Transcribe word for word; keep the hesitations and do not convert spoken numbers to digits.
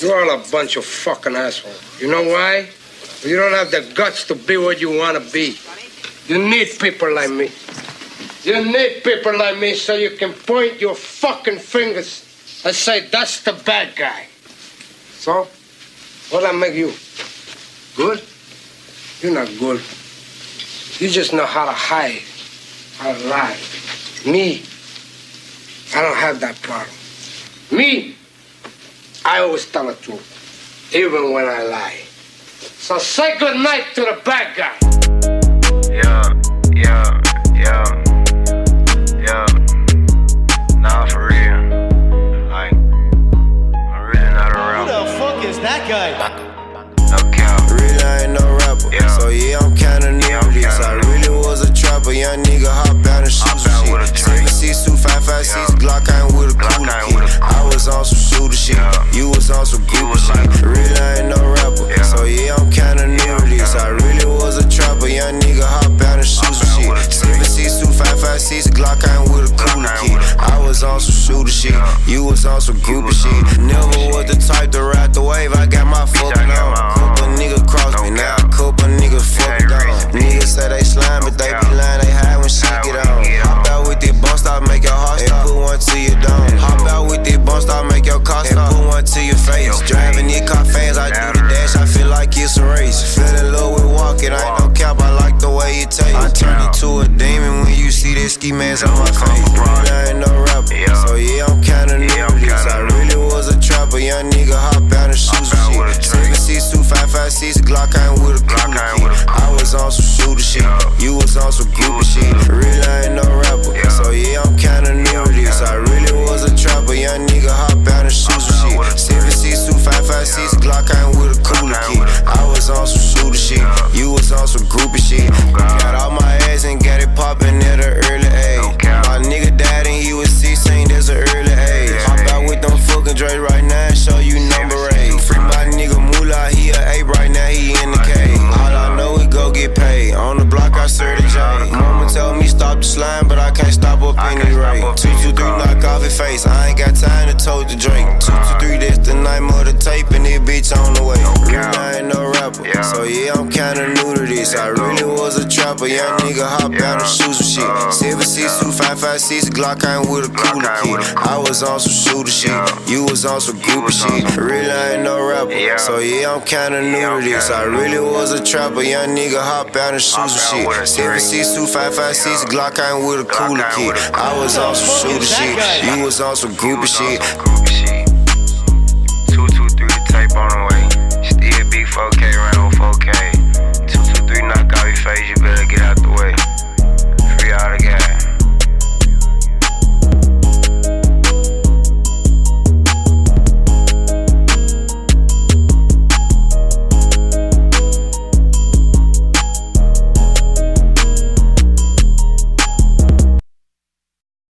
You're all a bunch of fucking assholes. You know why? You don't have the guts to be what you want to be. You need people like me. You need people like me so you can point your fucking fingers and say, that's the bad guy. So, what'll I make you? Good? You're not good. You just know how to hide, how to lie. Me, I don't have that problem. Me, I always tell the truth, even when I lie. So say good night to the bad guy. Yeah, yeah, yeah, yeah. Nah, for real. Like, I'm really not a rapper. Who the fuck is that guy? No cap. Really, I ain't no rapper. Yeah. So yeah, I'm kinda new Yeah, to I'm this. kinda I new. really was a trapper. Young nigga hop out and shoot Hop some out with a shit. drink. seven six two five five six Yeah. Glock, I ain't with a Glock, cooler I ain't kid. with a I was on some shooter shit. Yeah. You was on some You group was shit. like- Really, I ain't no rapper. Yeah. So yeah, I'm kinda new Yeah, to I'm this. kinda I new. really was a trapper. Young nigga hop out and shoot Hop some out shit. with a drink. seven six two five five six Glock, I ain't with a Glock, cooler I ain't kid. with a- I was on some shooter shit. Yeah. You was on some group was shit. on some Never groupie was shit. the type to ride the wave. I got my fucking got on. my own. Couple niggas cross No me now. cap. Couple niggas fuck ain't down. racist. Niggas say they slime, but they No be cap. lying. They hide when shit Hide get when on. it get Hop on. out with this bump stop, make your heart stop. Put one to your dome. Hop out with this bump stop, make your car stop. Put one to your face. Your Driving face. these car fans, I do the dash. I feel like it's a race. Fell in love with walking, I ain't no cap. I like the way it tastes. I turn into a demon when you see that ski mask on my face. Really, I ain't no rapper. Yeah. So yeah, I'm kinda new Yeah, to I'm this. kinda I new. really was a trapper. Young nigga hop out and shoot Hop some out with a shit. drink. seven six two five five six Glock, I ain't with a Glock, cooler I ain't kid. with a I was on some shooter shit. Yeah. You was on some You groupie was shit. on- Really, I ain't no rapper. Yeah. So yeah, I'm kinda new Yeah, to I'm this. kinda I new. really was a trapper. Young nigga hop out and shoot Hop some out with a shit. seven six two five five six Glock, I ain't with a cooler I ain't kid. with a- I was on some shooter shit. Yeah. You was on some groupie shit. God. Got all my ass and got it poppin' at an early age. No cap. My nigga died and he was sixteen, that's an early age. Yeah. Hop out with them fucking Dre right now and show you number eight. Free my nigga Moolah, he a eight right now, he in the cave. All I know is go get paid. On the block, I serve the J. Mama told me stop the slime, but I can't stop up I any can't stop rate. up Two any two three car. knock off his face. I ain't got time to tote the Drake. Two two three, that's the name of the tape, and this bitch on the way. Really, cap. I ain't no rapper. Yeah. So yeah, I'm kinda new to this. I really was a trapper. Young nigga hop out and shoot some shit. Uh, seven six two five five six Glock, I ain't with a Glock, cooler I ain't kid. with a- I was on some shooter shit. Yeah. You was on some groupie was on shit. some- Really, I ain't no rapper. Yeah. So yeah, I'm kinda new Yeah, to I'm this. kinda I new. really was a trapper. Young nigga hop out and shoot Hop some out with a shit. seven six two five five six Yeah. Glock, I ain't with a Glock, cooler I ain't kid. with a- I was on some Who the fuck shooter is that shit. guy? You was on some You groupie was on shit. some groupie shit. Two two three the tape on the way. Still big four K, round four K. Two two three knock out your face, you better